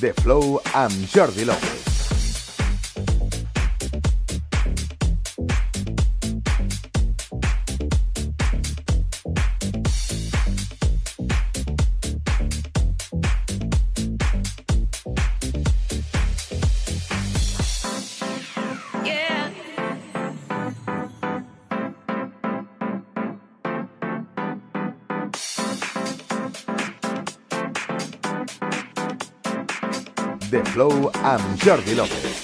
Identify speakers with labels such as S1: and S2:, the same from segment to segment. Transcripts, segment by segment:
S1: The Flow amb Jordi López. The Flow amb Jordi López.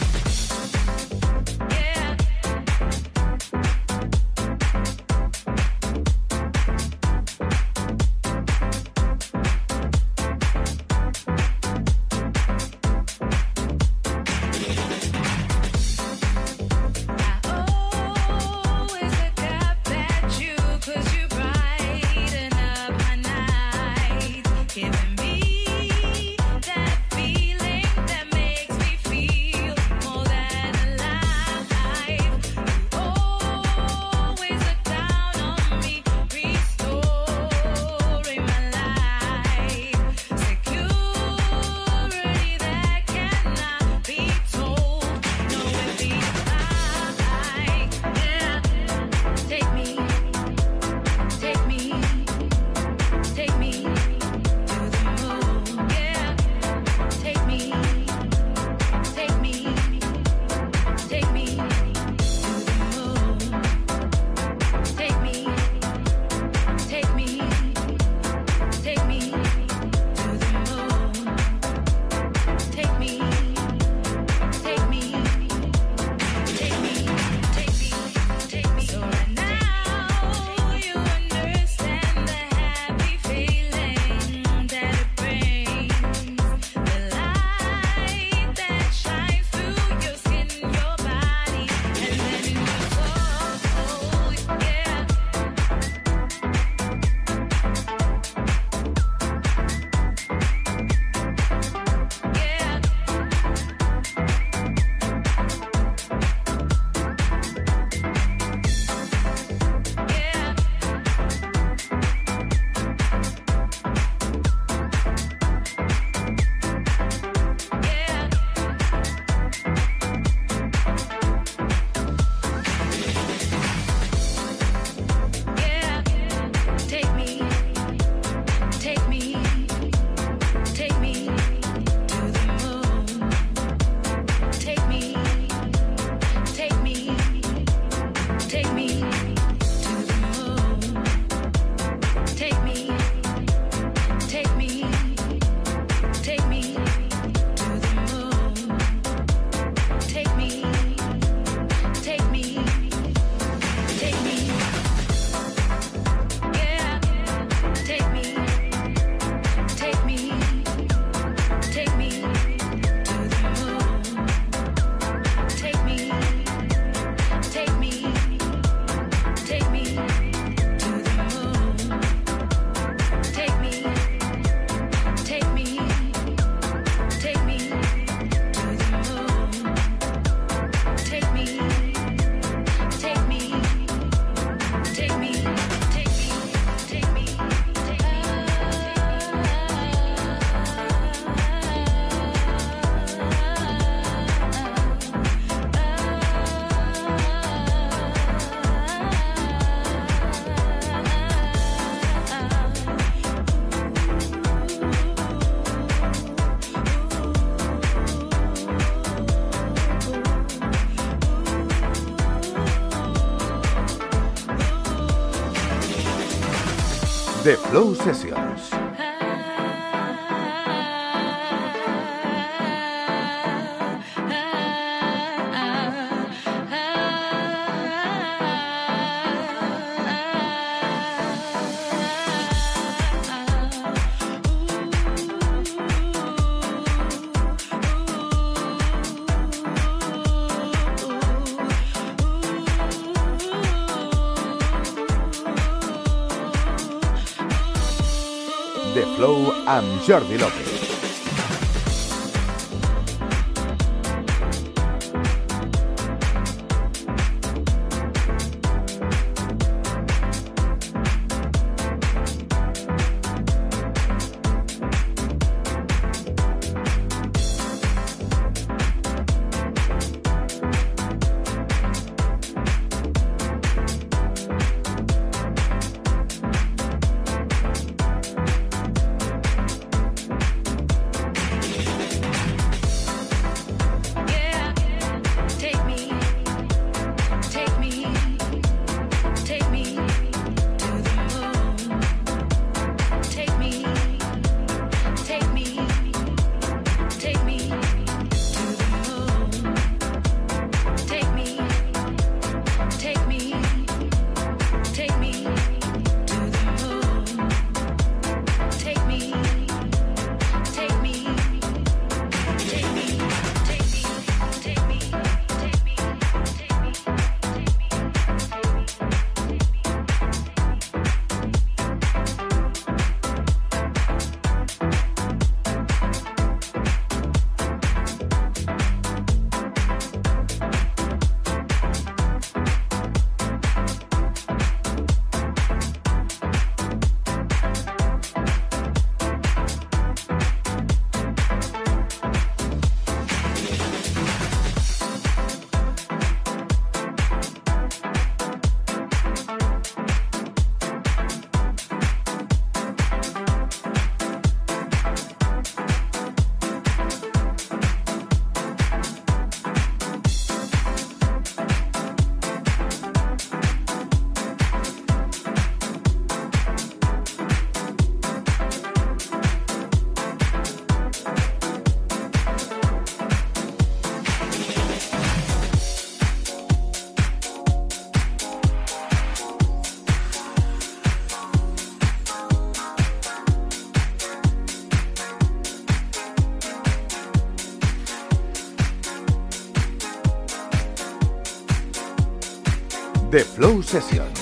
S1: The Flow Sessions. The Flow amb Jordi López. The Flow Sessions.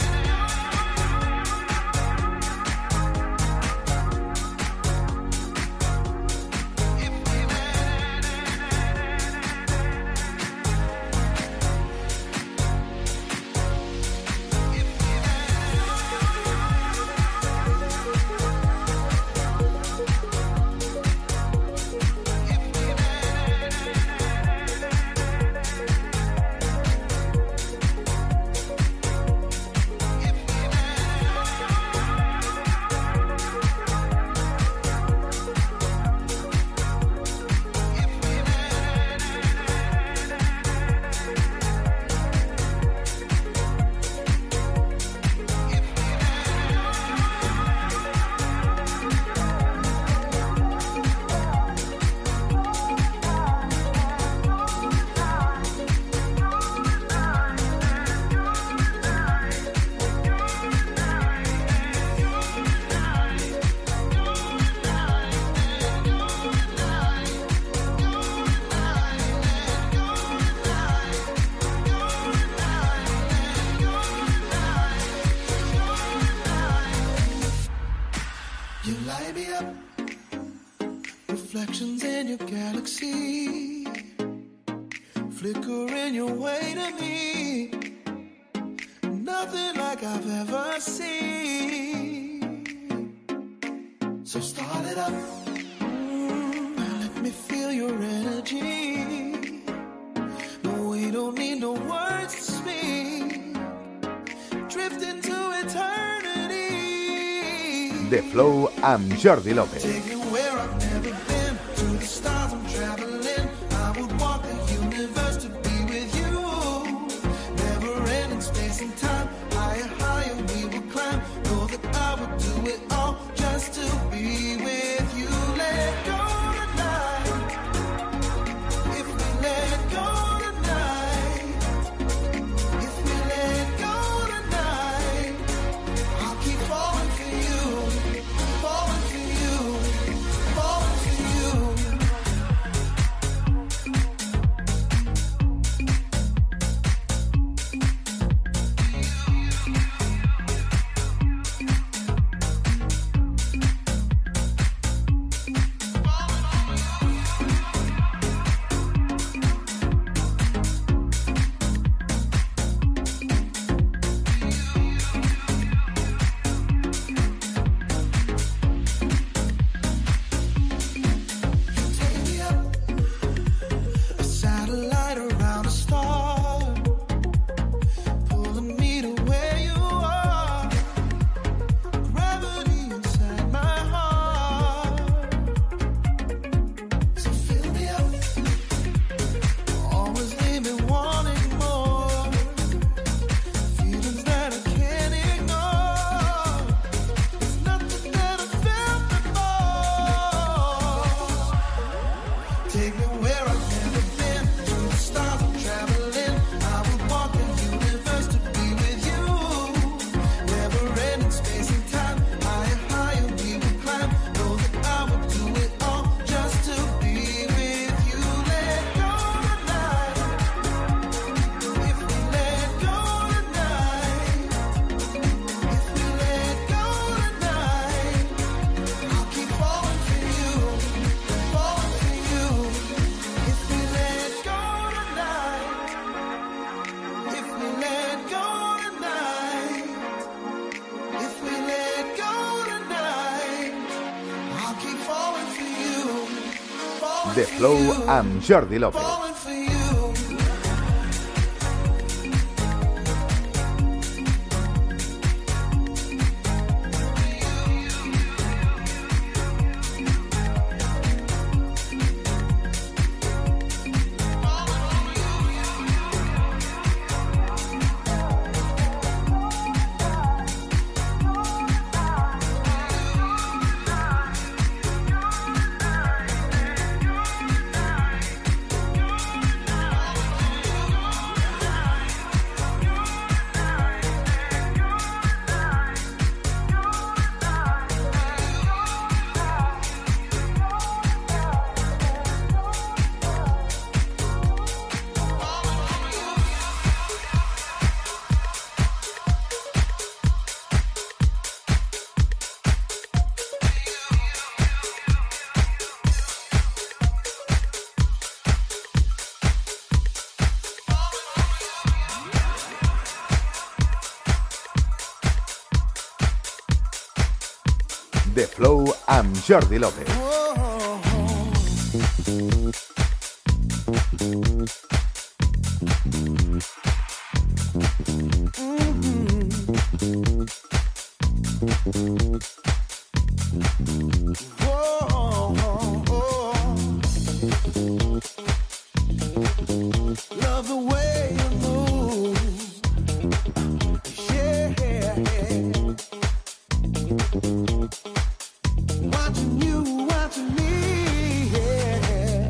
S2: Reflections in your galaxy, flickering your way to me. Nothing like I've ever seen. So start it up, let me feel your energy. No, we don't need no words to speak. Drift into eternity.
S1: The Flow amb Jordi López.
S2: Take me where I've never been, to the stars I'm traveling. I would walk the universe to be with you. Never ending space and time, higher, higher we will climb. Know that I would do it all just to be with you. Let go tonight, if we let go tonight. If we let go tonight, I'll keep falling for you, falling for you, falling for you. Take me up, a satellite around a star, pulling me to where you are. Gravity inside my heart. So fill me up, always leave me wanting more. Feelings that I can't ignore. It's nothing that I felt before. Take me where I've never been, to the stars I'm traveling. I would walk the universe to be with you. Never ending space and time, higher, higher we would climb. Know that I would do it all just to be with you. Let go tonight, if we let go tonight. If we let go tonight, I'll keep falling for you, falling for you. If we let go tonight, if we let go tonight, if we let go tonight, I'll keep falling for you, falling
S1: The
S2: for
S1: Flow
S2: you,
S1: amb Jordi López.
S2: falling for you.
S1: The Flow amb Jordi López.
S2: Love the way you move. Yeah. Watching you, watching me. Yeah.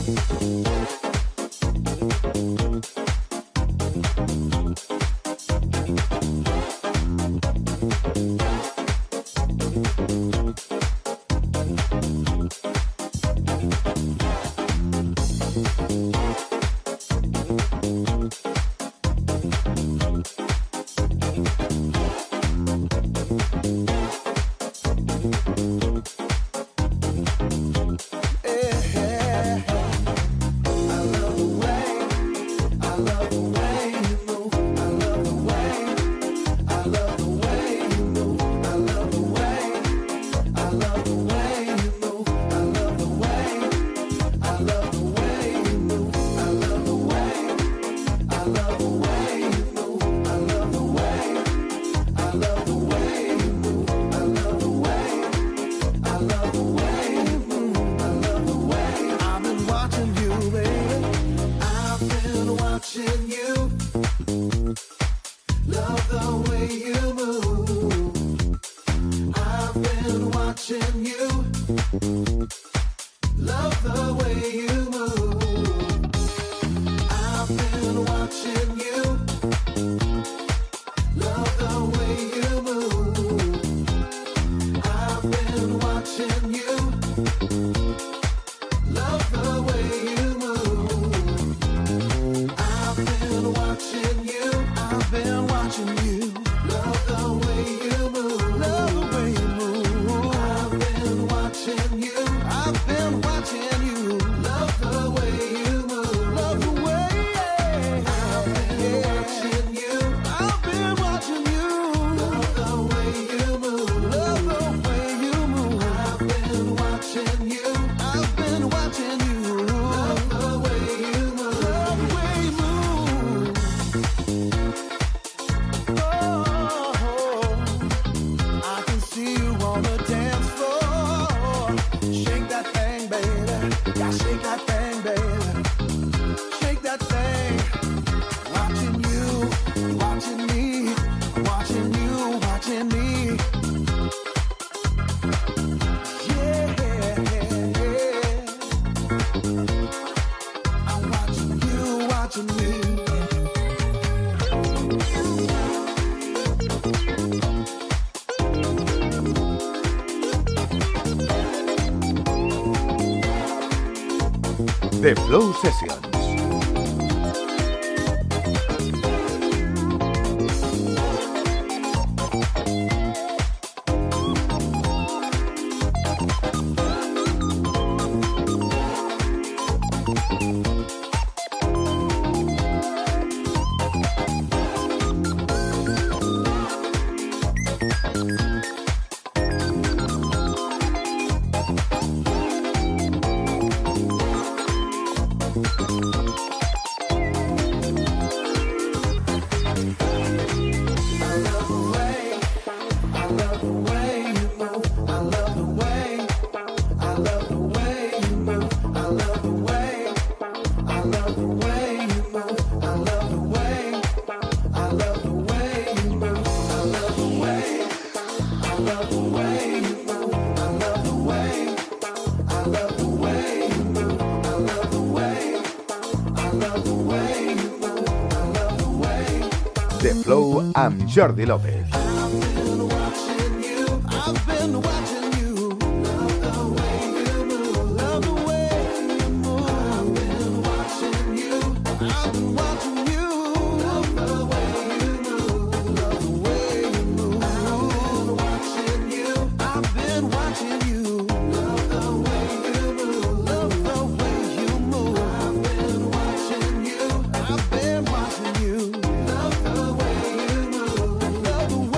S1: The Flow Sessions. The Flow amb Jordi López.
S2: I've been watching you. Love the way you move.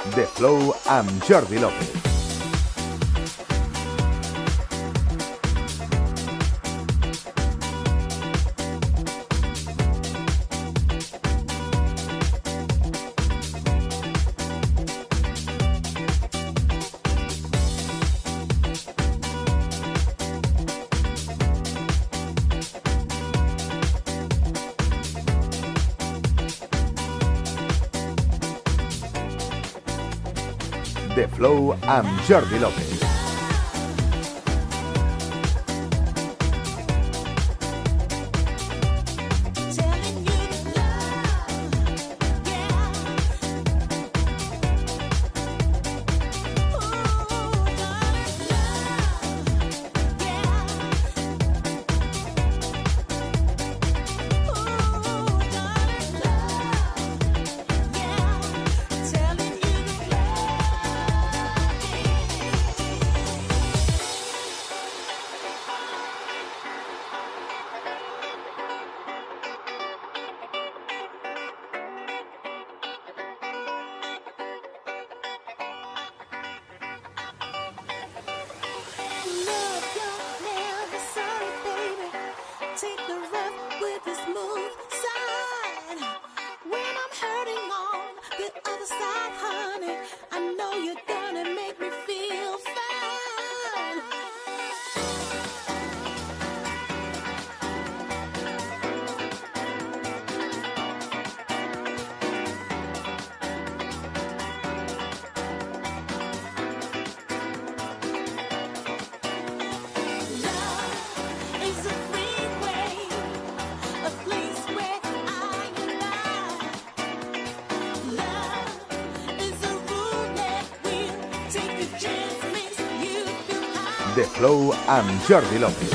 S1: The Flow amb Jordi López. The Flow amb Jordi López. The Flow amb Jordi López.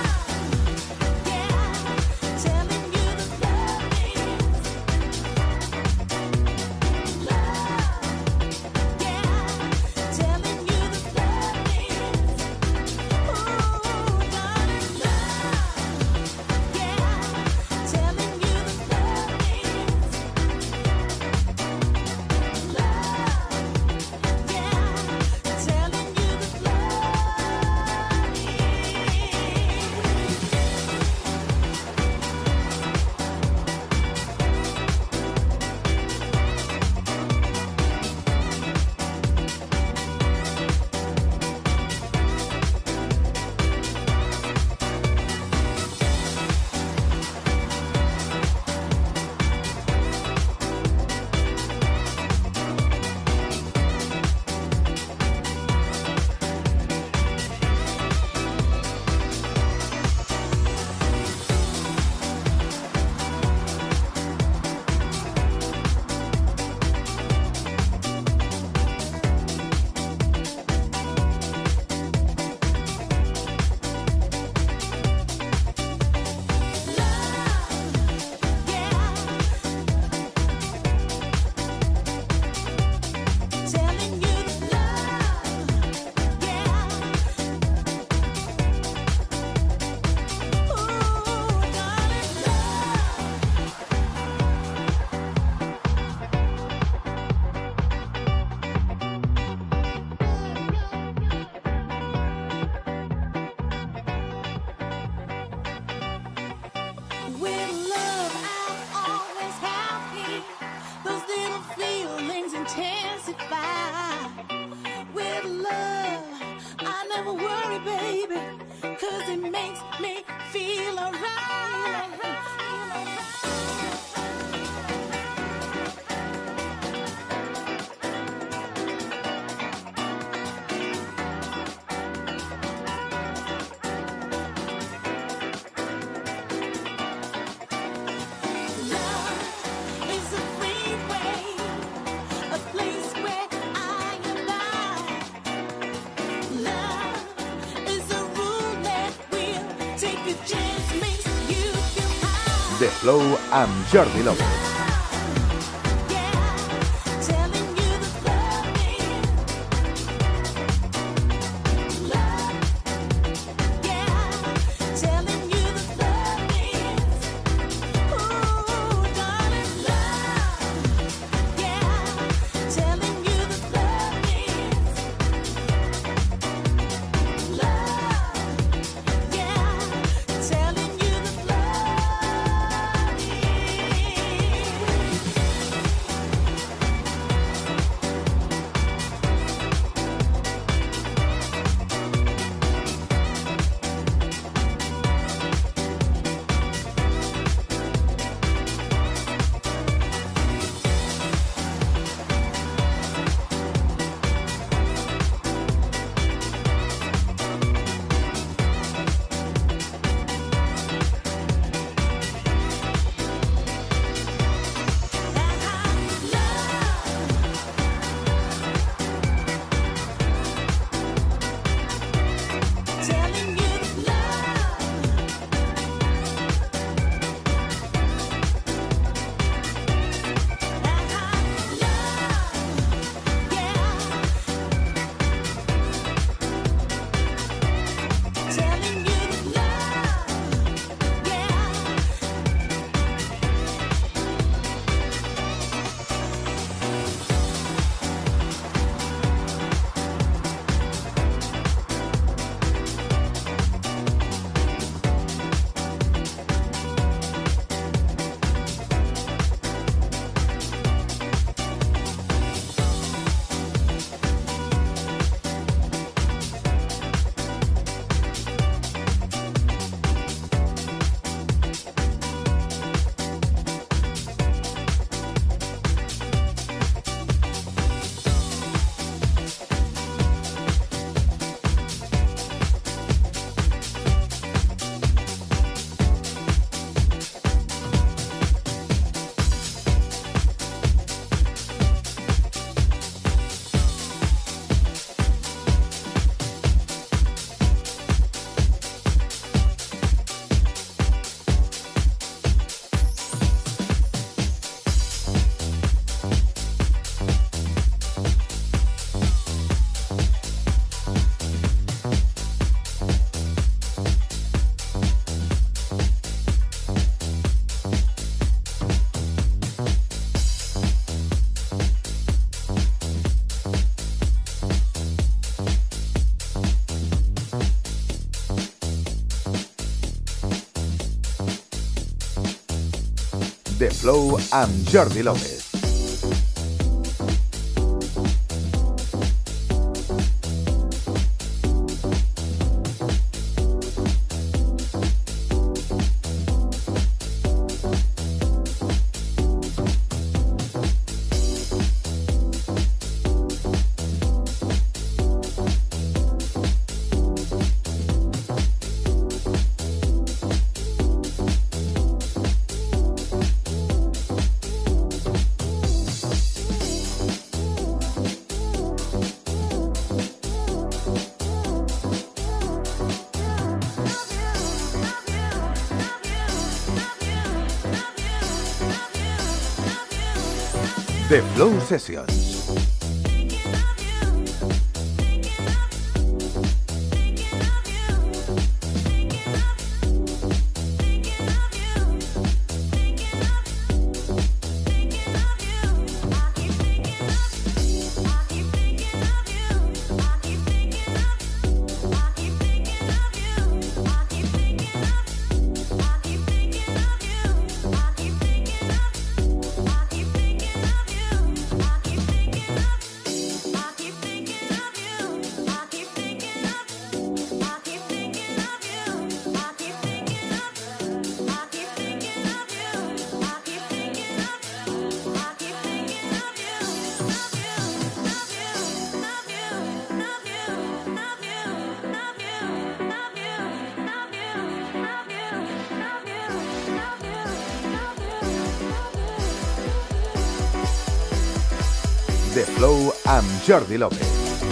S1: The Flow amb Jordi López. Flow amb Jordi López. The Flow Sessions. The Flow amb Jordi López.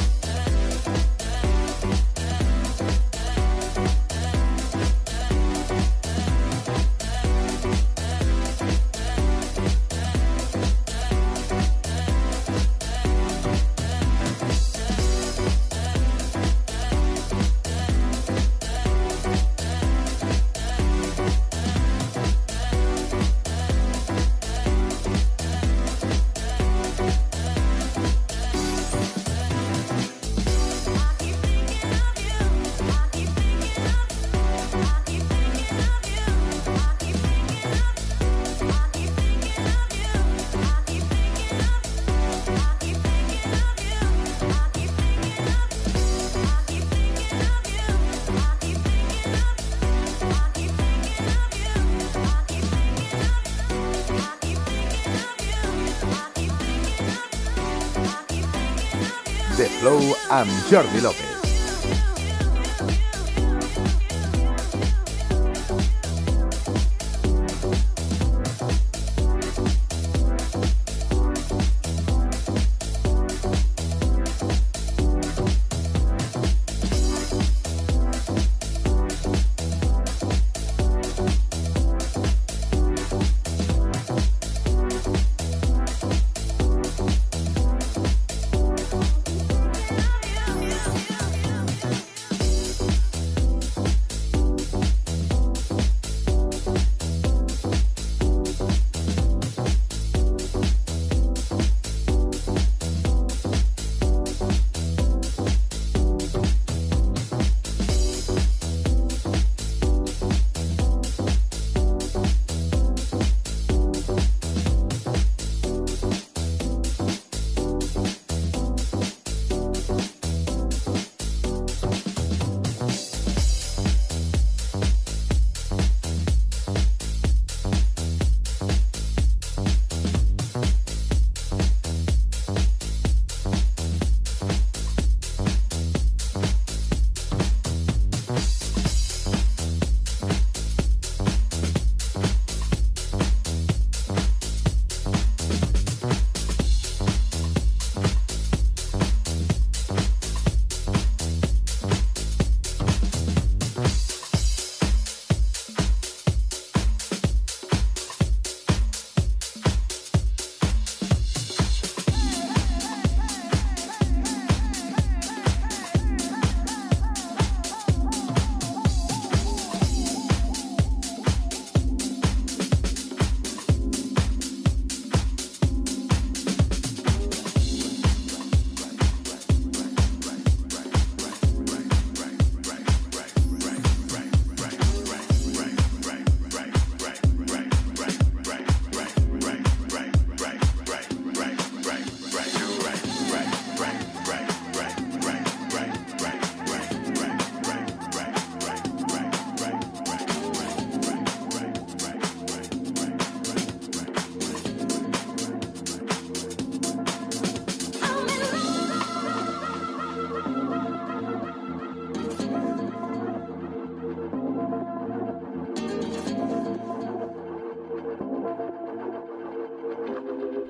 S1: The Flow amb Jordi López.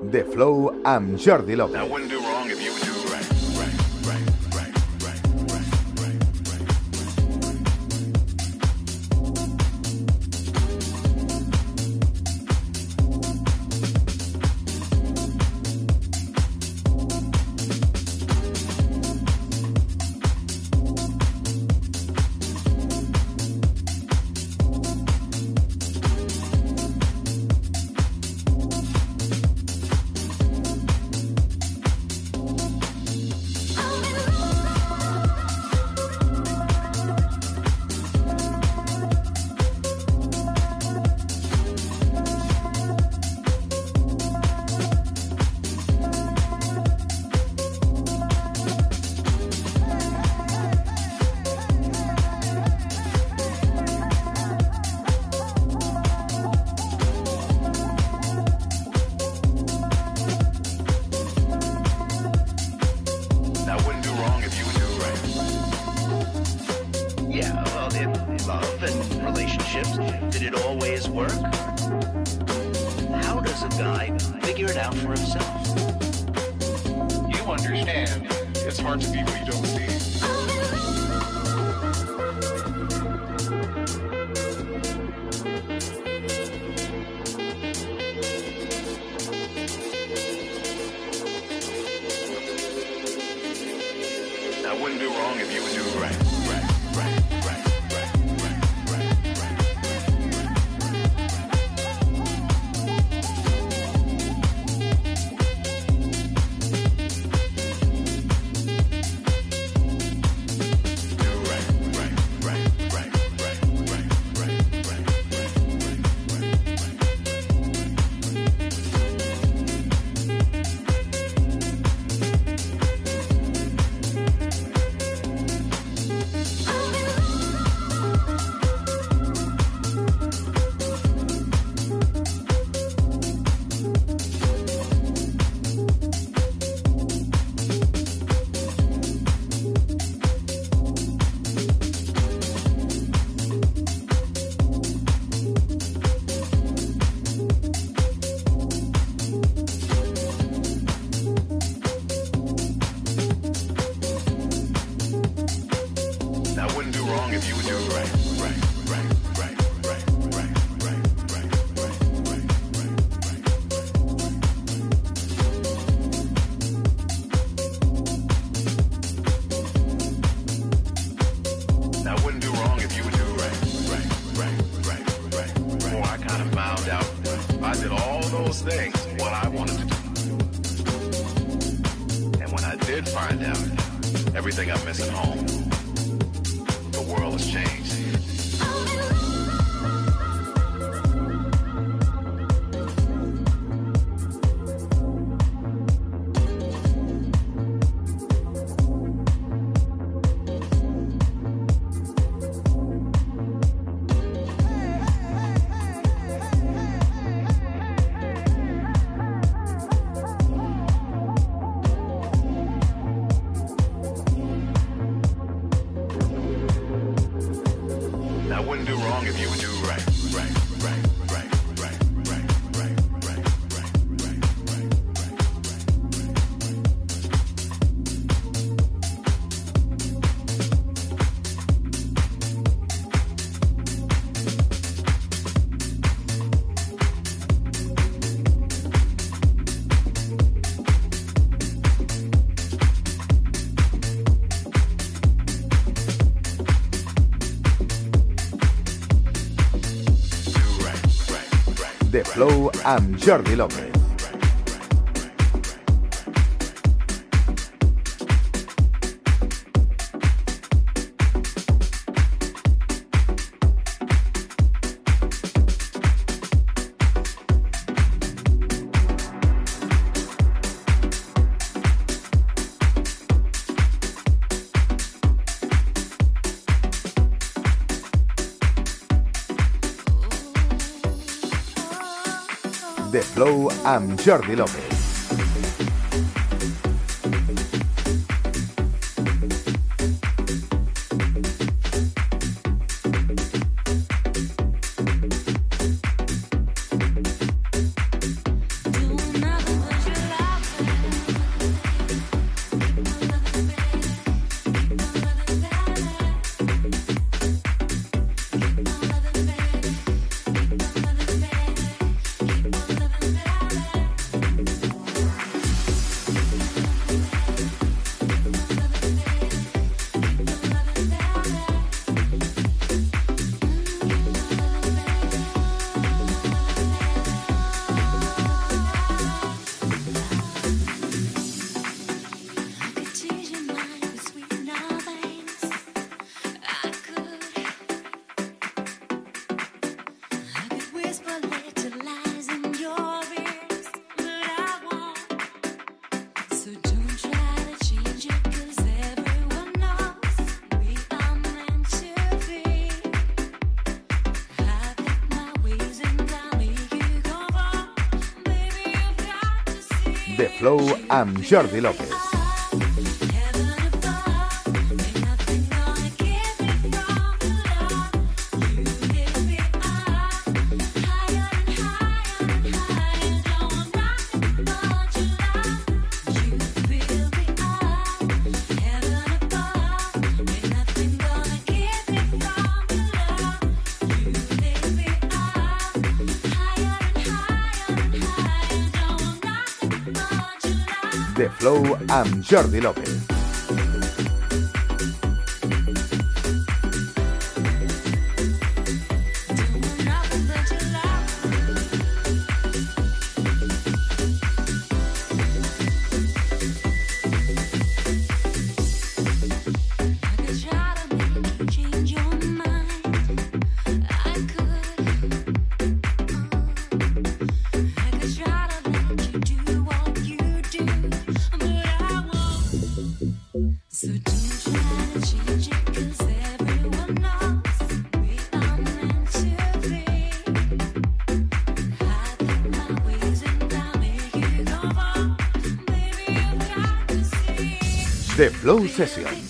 S1: The Flow amb Jordi López.
S3: I wouldn't do wrong if you would do right.
S4: Did it always work? How does a guy figure it out for himself?
S3: You understand, it's hard to be what you don't see. I wouldn't do wrong if you would do right. Things what I wanted to do, and when I did find out everything I miss at home, the world has changed.
S1: The Flow amb Jordi López. The Flow amb Jordi López.
S5: Do another
S1: The Flow amb Jordi López. The Flow amb Jordi López. The Flow Sessions.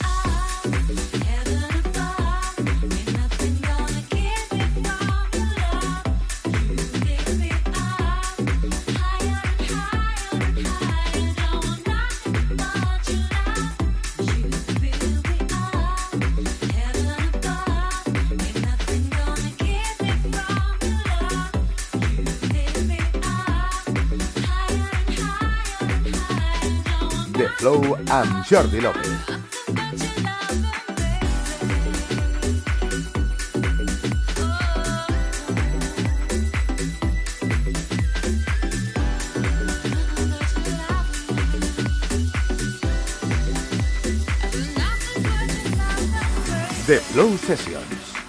S1: The Flow amb Jordi López. The Flow Sessions.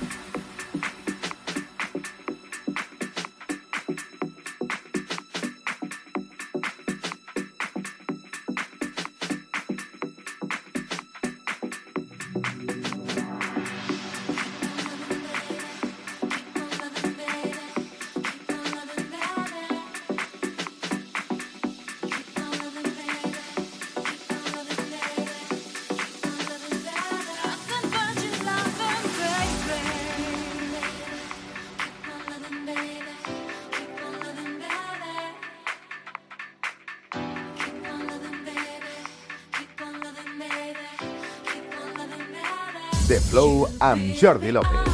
S1: The Flow amb Jordi López.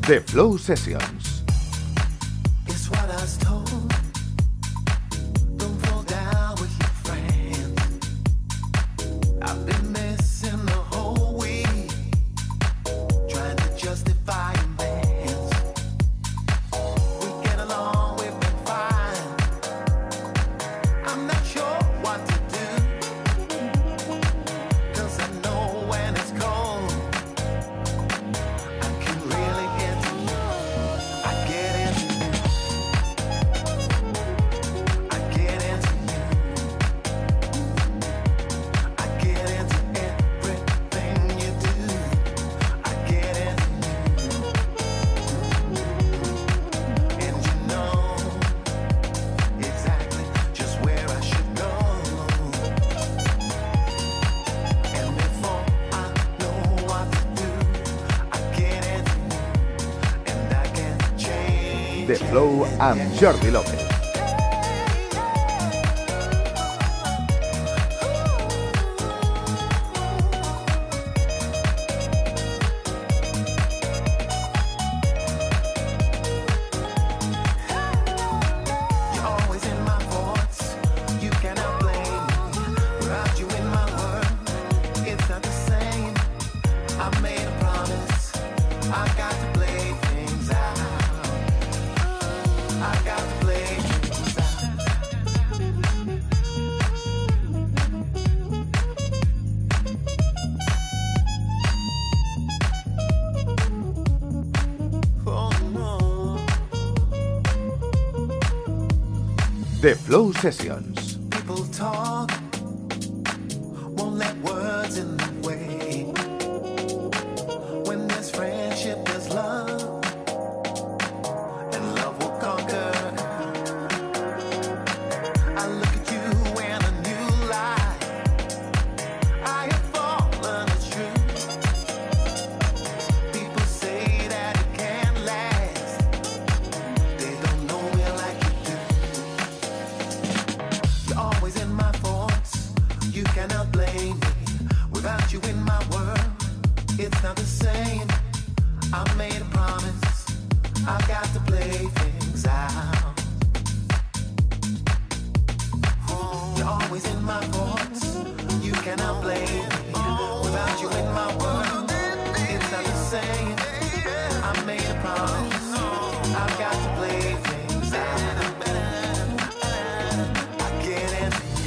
S1: The Flow Sessions.
S2: It's what I was told. Don't fall down with your friends. I've been missing the whole week, trying to justify your plans. We get along, we've been fine. I'm not sure what to do, 'cause I know when it's cold, I can really get to you. I get into you. I get into you. I get into everything you do. I get into you. And you know exactly just where I should go. And before I know what to do, I get into you. And I can't change.
S1: The Flow amb Jordi López.
S2: You're always in my thoughts. You cannot blame me. Without you in my world, it's not the same. I made a promise. I got to play things out. I got to play things out. Oh no.
S1: The Flow Sessions.
S2: People talk, won't let words in the way. When there's friendship, there's love, and love will conquer. I look at you in a new light. I have fallen, it's true. People say that it can't last. They don't know me like you do. You're always in my thoughts. You cannot blame me. Without you in my world, it's not the same. I made a promise. I got to play things out. You're always in my thoughts. You cannot blame me. Without you in my world, it's not the same. I made a promise. I got to play things out. I get into you.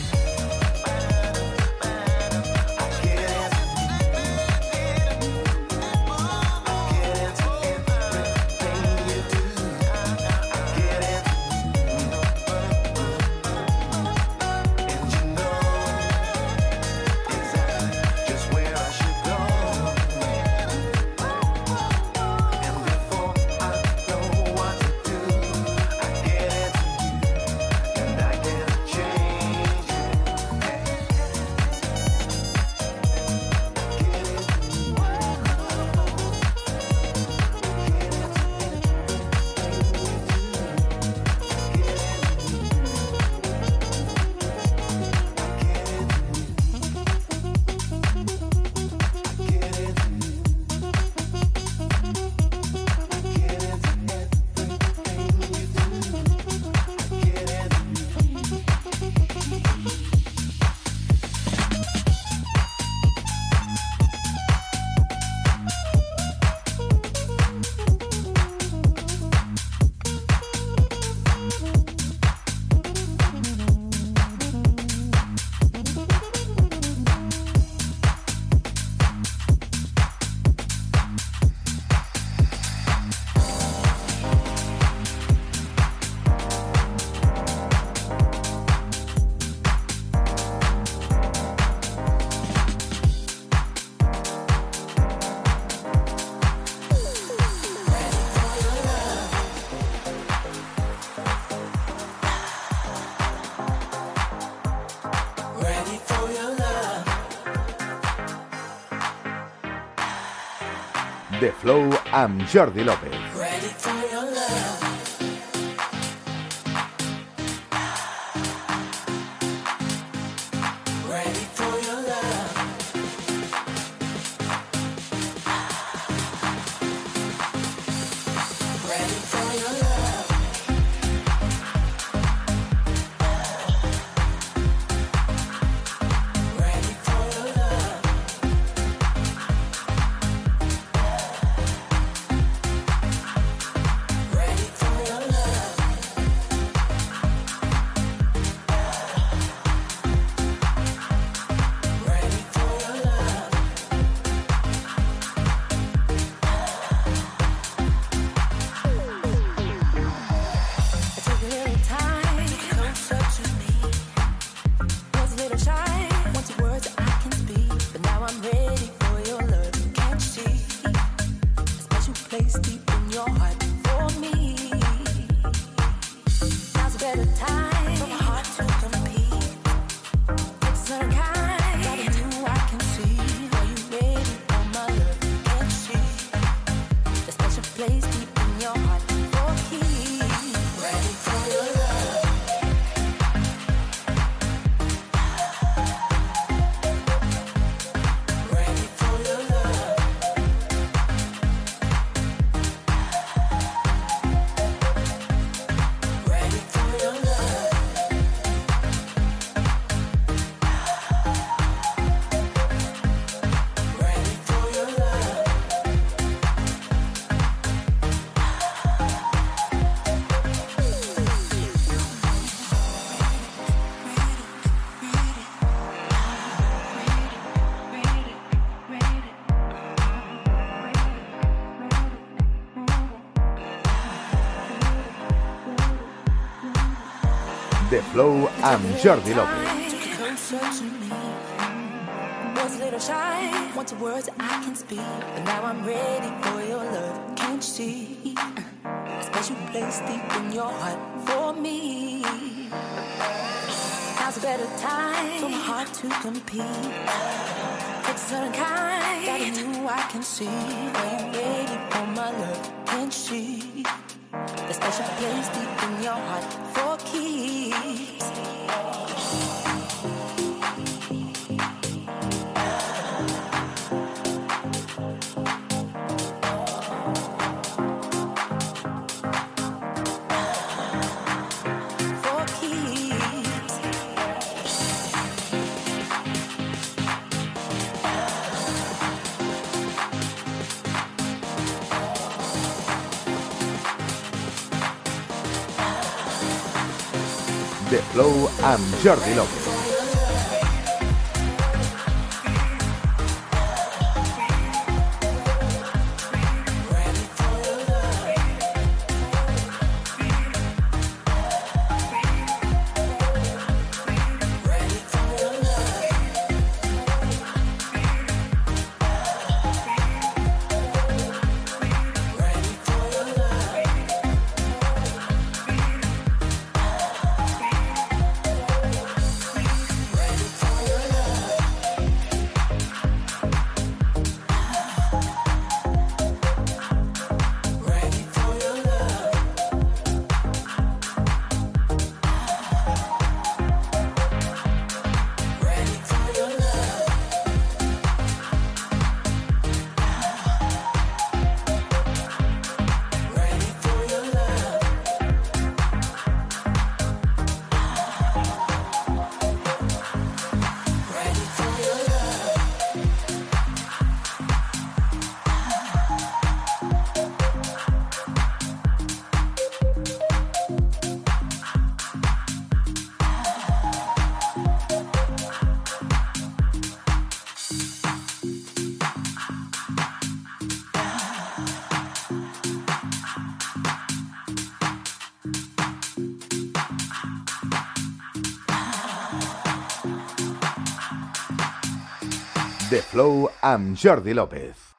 S2: I get into you. I get into everything you do. I get into you. And you know exactly just where I should go. And before I know what to do, I get into you. And I can't change it. Get into you. Ready for your love.
S1: The Flow amb Jordi López.
S2: Ready for your love. Ready for your love.
S1: The Flow amb Jordi López.
S5: Was a little shy, wanted words that I can speak, but now I'm ready for your love. Can't you see? A special place deep in your heart for me. Now's a better time for my heart to compete. It's a certain kind that I knew I can see. Are you ready for my love? Can't you see? The special place deep in your heart for keys.
S1: The Flow amb Jordi López. The Flow amb Jordi López.